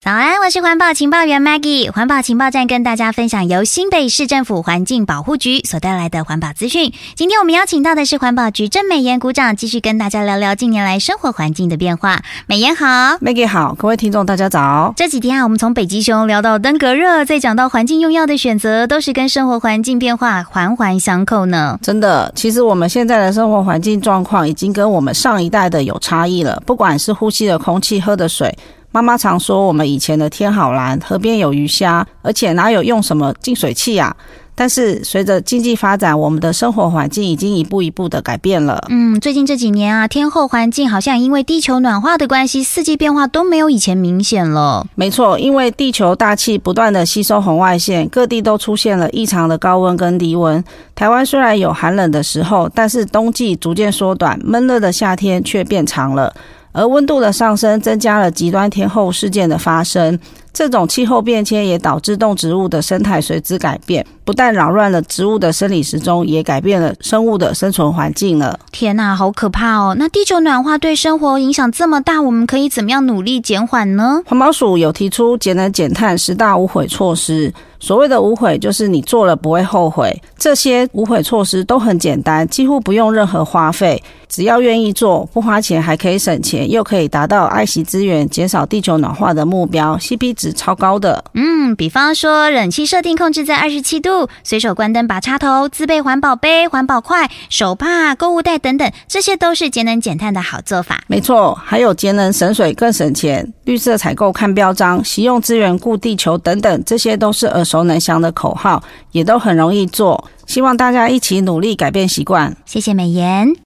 早安，我是环保情报员 Maggie。环保情报站跟大家分享由新北市政府环境保护局所带来的环保资讯。今天我们邀请到的是环保局郑美妍股长，继续跟大家聊聊近年来生活环境的变化。美妍好。 Maggie 好，各位听众大家早。 这几天我们从北极熊聊到登革热，再讲到环境用药的选择，都是跟生活环境变化环环相扣呢。 真的，其实我们现在的生活环境状况已经跟我们上一代的有差异了，不管是呼吸的空气、喝的水。妈妈常说我们以前的天好蓝，河边有鱼虾，而且哪有用什么净水器啊？但是随着经济发展，我们的生活环境已经一步一步的改变了。 最近这几年啊，天候环境好像因为地球暖化的关系，四季变化都没有以前明显了。 没错，因为地球大气不断的吸收红外线，各地都出现了异常的高温跟低温。台湾虽然有寒冷的时候，但是冬季逐渐缩短，闷热的夏天却变长了。而温度的上升增加了极端天候事件的发生，这种气候变迁也导致动植物的生态随之改变，不但扰乱了植物的生理时钟，也改变了生物的生存环境了。 天哪，好可怕哦！那地球暖化对生活影响这么大，我们可以怎么样努力减缓呢？ 环保署有提出节能减碳10大无悔措施，所谓的无悔就是你做了不会后悔，这些无悔措施都很简单，几乎不用任何花费，只要愿意做，不花钱还可以省钱，又可以达到爱惜资源、减少地球暖化的目标， CP 值超高的。 比方说冷气设定控制在27度，随手关灯拔插头，自备环保杯、环保筷、手帕、购物袋等等，这些都是节能减碳的好做法。 没错，还有节能省水更省钱，绿色采购看标章，惜用资源顾地球等等，这些都是耳熟能详的口号，也都很容易做。希望大家一起努力改变习惯。 谢谢美妍。